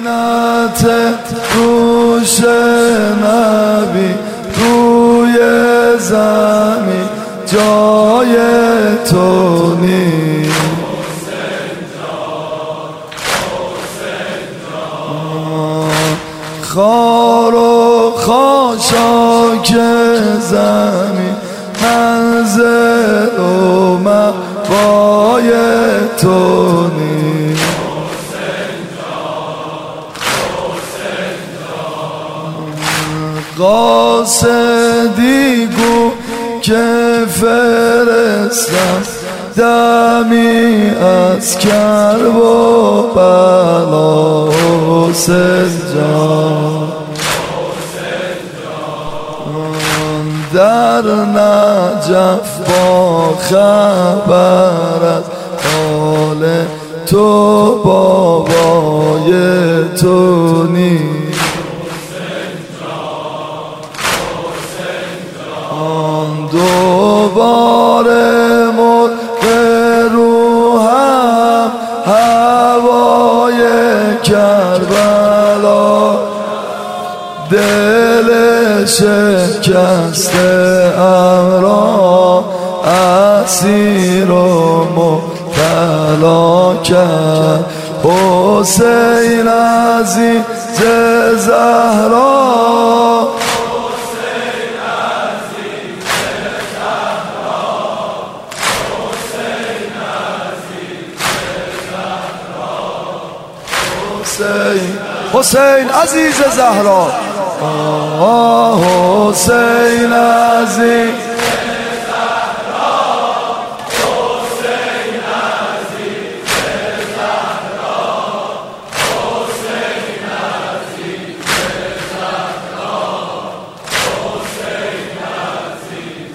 زینت روش نبی روی زمین جای تو نیست. خار و خاشاک زمین منزل و مأوای تو نیست. قاصدی گو که فرستم دمی از کرب و بلا حسین جان. در نجف با خبر از حال تو بابای تو نیست. دوباره مرغ روحم هوای کربلا دل شکسته را اسیر و مبتلا کرد. حسین عزیز زهرا حسین عزیز زهرا حسین عزیز زهرا حسین عزیز زهرا حسین عزیز زهرا حسین عزیز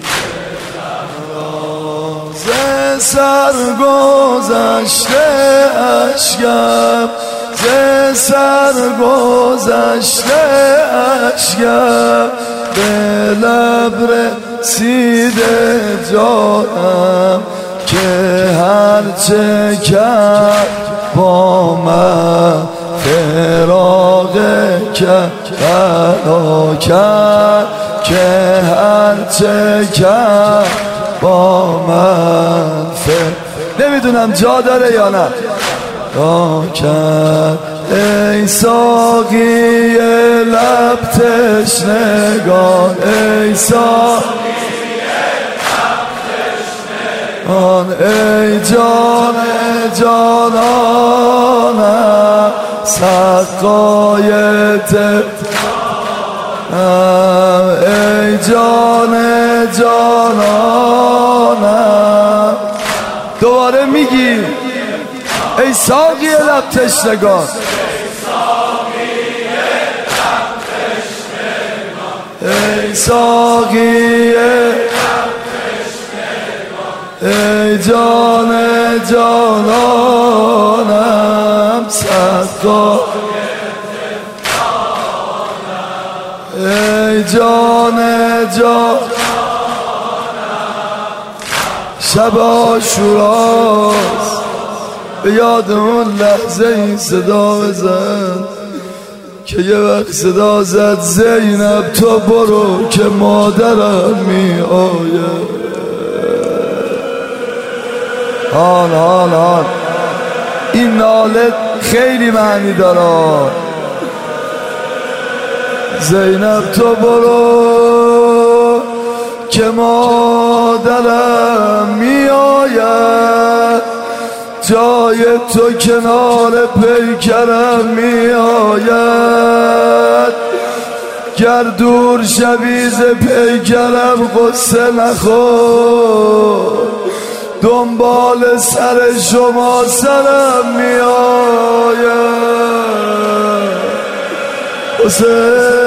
زهرا ز سر گذشته اشکم ز سر گذشته اشکم به لب رسیده جانم که هرچه کرد با من فراق کرد کرد که هرچه کرد با من نمیدونم جا داره یا نه کرد. ای ساقی لب تشنگان ای ساقی لب تشنگان ای جان جانانم سقای ای جان جانانم. دوباره میگی ای ساقی لب تشنگان ای ساقی ای جان جانانم سقا ای جان جانانم. شب عاشوراست به یاد اون لحظه این صدا بزن که یه وقت صدا زد زینب تو برو که مادرم می آید. حال این ناله خیلی معنی داره. زینب تو برو که مادرم می آید جای تو کنار پیکرم می آید. گر دور شوی ز پیکرم قصه نخور دنبال سر شما سرم می آید. حسین